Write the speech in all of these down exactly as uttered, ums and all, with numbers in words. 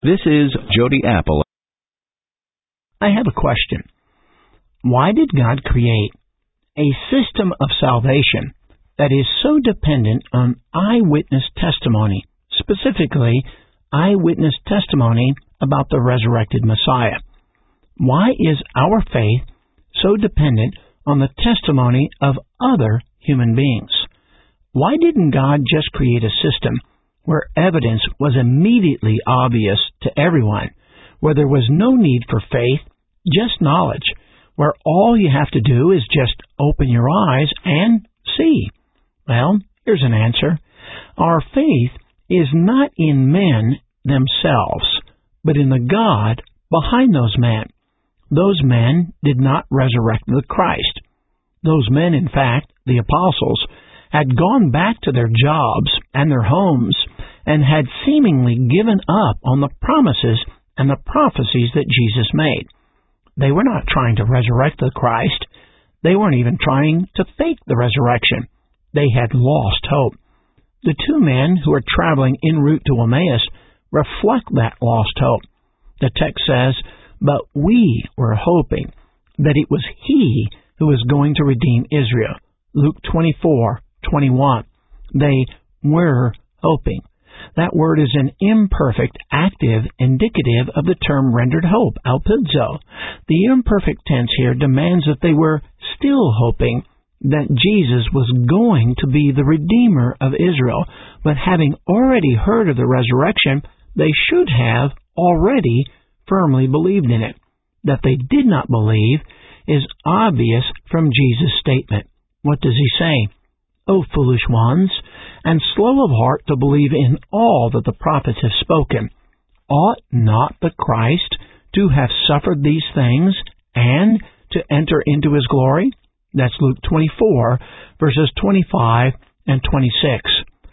This is Jody Apple. I have a question. Why did God create a system of salvation that is so dependent on eyewitness testimony, specifically eyewitness testimony about the resurrected Messiah? Why is our faith so dependent on the testimony of other human beings? Why didn't God just create a system where evidence was immediately obvious to everyone, where there was no need for faith, just knowledge, where all you have to do is just open your eyes and see? Well, here's an answer. Our faith is not in men themselves, but in the God behind those men. Those men did not resurrect the Christ. Those men, in fact, the apostles, had gone back to their jobs and their homes and had seemingly given up on the promises and the prophecies that Jesus made. They were not trying to resurrect the Christ. They weren't even trying to fake the resurrection. They had lost hope. The two men who were traveling en route to Emmaus reflect that lost hope. The text says, "But we were hoping that it was He who was going to redeem Israel." Luke twenty-four twenty-one. They were hoping. That word is an imperfect, active, indicative of the term rendered hope, alpizo. The imperfect tense here demands that they were still hoping that Jesus was going to be the Redeemer of Israel, but having already heard of the resurrection, they should have already firmly believed in it. That they did not believe is obvious from Jesus' statement. What does He say? "O foolish ones, and slow of heart to believe in all that the prophets have spoken. Ought not the Christ to have suffered these things and to enter into His glory?" That's Luke twenty-four, verses twenty-five and twenty-six.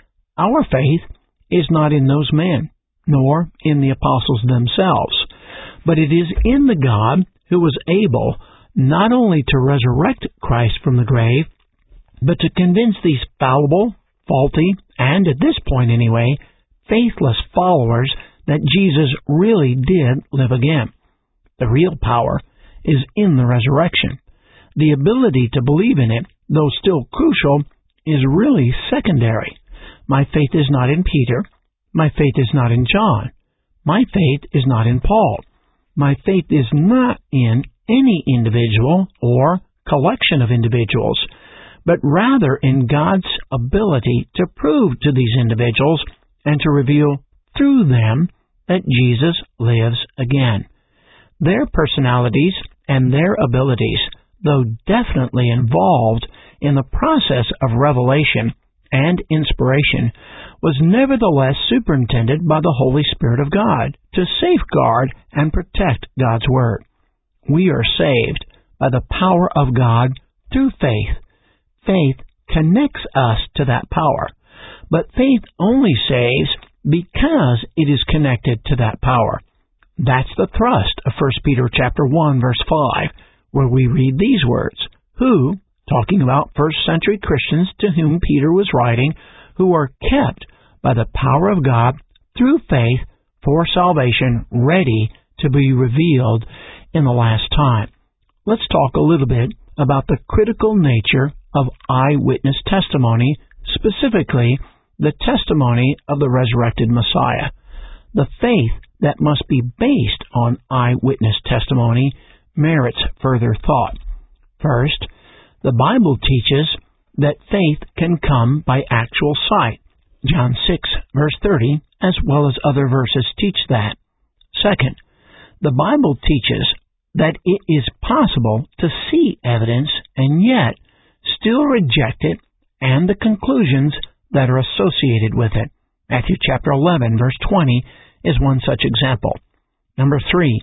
Our faith is not in those men, nor in the apostles themselves, but it is in the God who was able not only to resurrect Christ from the grave, but to convince these fallible, faulty, and at this point anyway, faithless followers that Jesus really did live again. The real power is in the resurrection. The ability to believe in it, though still crucial, is really secondary. My faith is not in Peter. My faith is not in John. My faith is not in Paul. My faith is not in any individual or collection of individuals, but rather in God's ability to prove to these individuals and to reveal through them that Jesus lives again. Their personalities and their abilities, though definitely involved in the process of revelation and inspiration, was nevertheless superintended by the Holy Spirit of God to safeguard and protect God's Word. We are saved by the power of God through faith. Faith connects us to that power, but faith only saves because it is connected to that power. That's the thrust of First Peter chapter one, verse five, where we read these words, "Who," talking about first century Christians to whom Peter was writing, "who are kept by the power of God through faith for salvation, ready to be revealed in the last time." Let's talk a little bit about the critical nature of eyewitness testimony, specifically the testimony of the resurrected Messiah. The faith that must be based on eyewitness testimony merits further thought. First, the Bible teaches that faith can come by actual sight. John six, verse thirty, as well as other verses teach that. Second, the Bible teaches that it is possible to see evidence and yet still reject it and the conclusions that are associated with it. Matthew chapter eleven, verse twenty is one such example. Number three,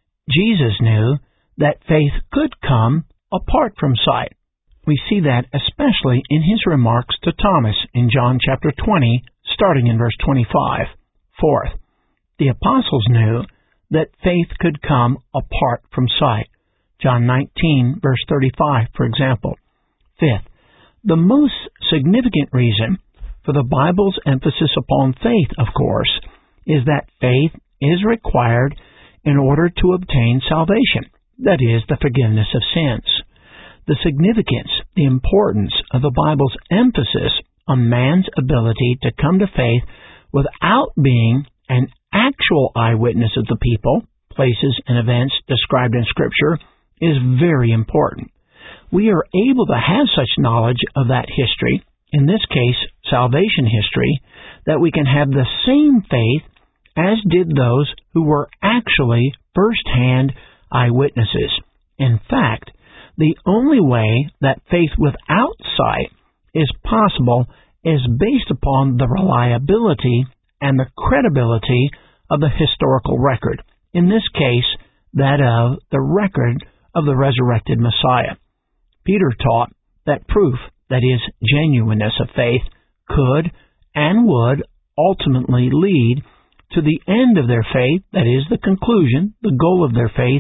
Jesus knew that faith could come apart from sight. We see that especially in His remarks to Thomas in John chapter twenty, starting in verse twenty-five. Fourth, the apostles knew that faith could come apart from sight. John nineteen, verse thirty-five, for example. Fifth, the most significant reason for the Bible's emphasis upon faith, of course, is that faith is required in order to obtain salvation, that is, the forgiveness of sins. The significance, the importance of the Bible's emphasis on man's ability to come to faith without being an actual eyewitness of the people, places, and events described in Scripture is very important. We are able to have such knowledge of that history, in this case, salvation history, that we can have the same faith as did those who were actually first-hand eyewitnesses. In fact, the only way that faith without sight is possible is based upon the reliability and the credibility of the historical record, in this case, that of the record of the resurrected Messiah. Peter taught that proof, that is, genuineness of faith, could and would ultimately lead to the end of their faith, that is, the conclusion, the goal of their faith,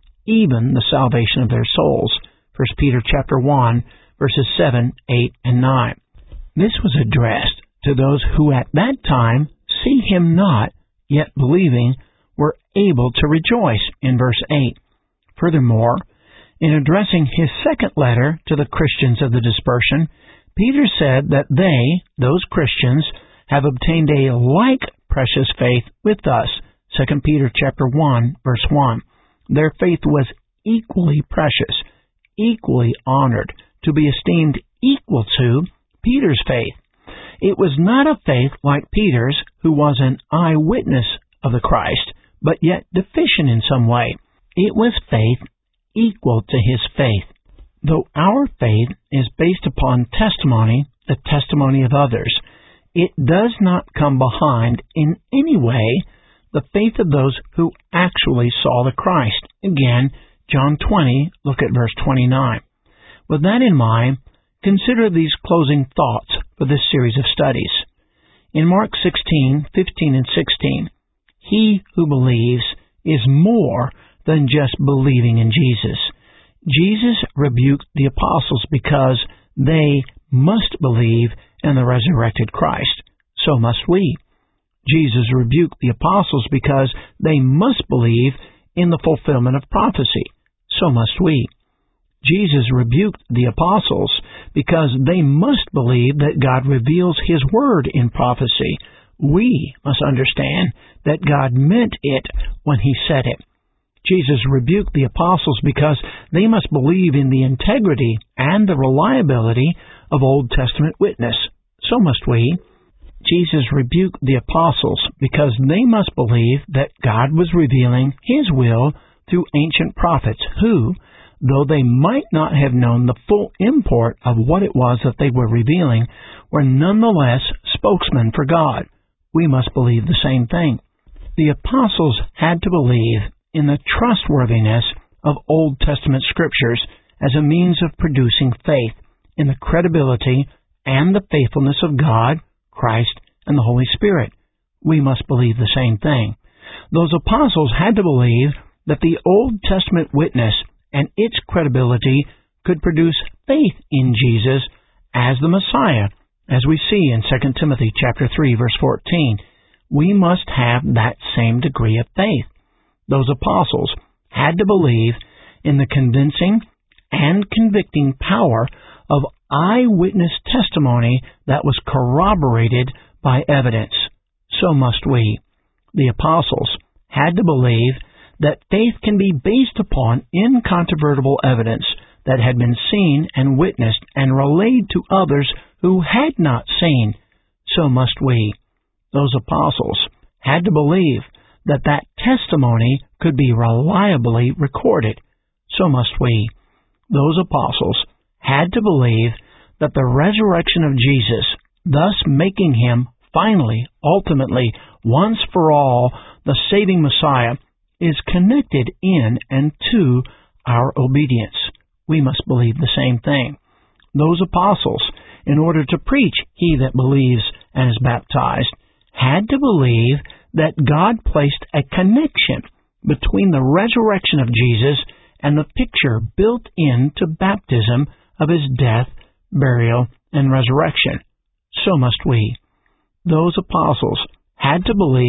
even the salvation of their souls. First Peter chapter one, verses seven, eight, and nine. This was addressed to those who at that time, see him not, yet believing, were able to rejoice, in verse eight. Furthermore, in addressing his second letter to the Christians of the dispersion, Peter said that they, those Christians, have obtained a like precious faith with us. Second Peter chapter one, verse one. Their faith was equally precious, equally honored, to be esteemed equal to Peter's faith. It was not a faith like Peter's, who was an eyewitness of the Christ, but yet deficient in some way. It was faith equal to his faith. Though our faith is based upon testimony, the testimony of others, it does not come behind in any way the faith of those who actually saw the Christ. Again, John twenty, look at verse twenty-nine. With that in mind, consider these closing thoughts for this series of studies. In Mark sixteen, fifteen, and sixteen, he who believes is more than just believing in Jesus. Jesus rebuked the apostles because they must believe in the resurrected Christ. So must we. Jesus rebuked the apostles because they must believe in the fulfillment of prophecy. So must we. Jesus rebuked the apostles because they must believe that God reveals His Word in prophecy. We must understand that God meant it when He said it. Jesus rebuked the apostles because they must believe in the integrity and the reliability of Old Testament witness. So must we. Jesus rebuked the apostles because they must believe that God was revealing His will through ancient prophets who, though they might not have known the full import of what it was that they were revealing, were nonetheless spokesmen for God. We must believe the same thing. The apostles had to believe in the trustworthiness of Old Testament scriptures as a means of producing faith in the credibility and the faithfulness of God, Christ, and the Holy Spirit. We must believe the same thing. Those apostles had to believe that the Old Testament witness and its credibility could produce faith in Jesus as the Messiah, as we see in Second Timothy chapter three, verse fourteen. We must have that same degree of faith. Those apostles had to believe in the convincing and convicting power of eyewitness testimony that was corroborated by evidence. So must we. The apostles had to believe that faith can be based upon incontrovertible evidence that had been seen and witnessed and relayed to others who had not seen. So must we. Those apostles had to believe that that testimony could be reliably recorded. So must we. Those apostles had to believe that the resurrection of Jesus, thus making Him finally, ultimately, once for all, the saving Messiah, is connected in and to our obedience. We must believe the same thing. Those apostles, in order to preach he that believes and is baptized, had to believe that God placed a connection between the resurrection of Jesus and the picture built into baptism of His death, burial, and resurrection. So must we. Those apostles had to believe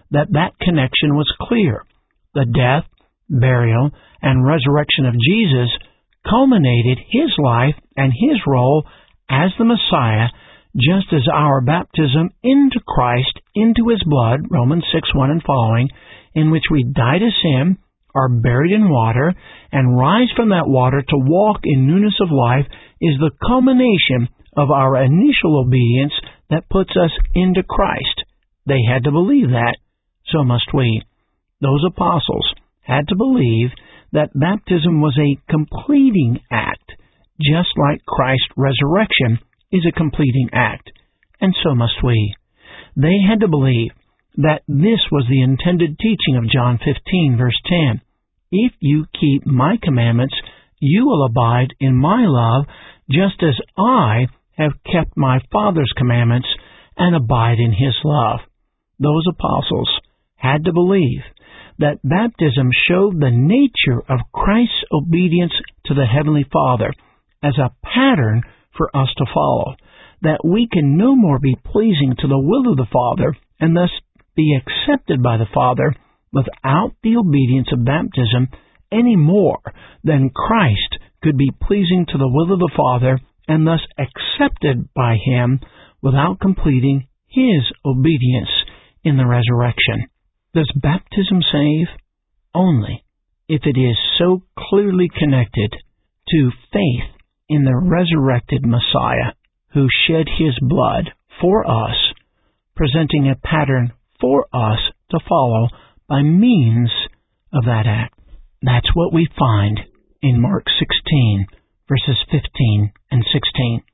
that that connection was clear. The death, burial, and resurrection of Jesus culminated his life and his role as the Messiah, just as our baptism into Christ, into his blood, Romans six one and following, in which we die to sin, are buried in water, and rise from that water to walk in newness of life, is the culmination of our initial obedience that puts us into Christ. They had to believe that, so must we. Those apostles had to believe that baptism was a completing act, just like Christ's resurrection is a completing act, and so must we. They had to believe that this was the intended teaching of John fifteen, verse ten. If you keep my commandments, you will abide in my love, just as I have kept my Father's commandments and abide in his love. Those apostles had to believe that baptism showed the nature of Christ's obedience to the Heavenly Father as a pattern for us to follow, that we can no more be pleasing to the will of the Father and thus be accepted by the Father without the obedience of baptism any more than Christ could be pleasing to the will of the Father and thus accepted by him without completing his obedience in the resurrection. Does baptism save? Only if it is so clearly connected to faith in the resurrected Messiah who shed his blood for us, presenting a pattern for us to follow by means of that act. That's what we find in Mark sixteen, verses fifteen and sixteen.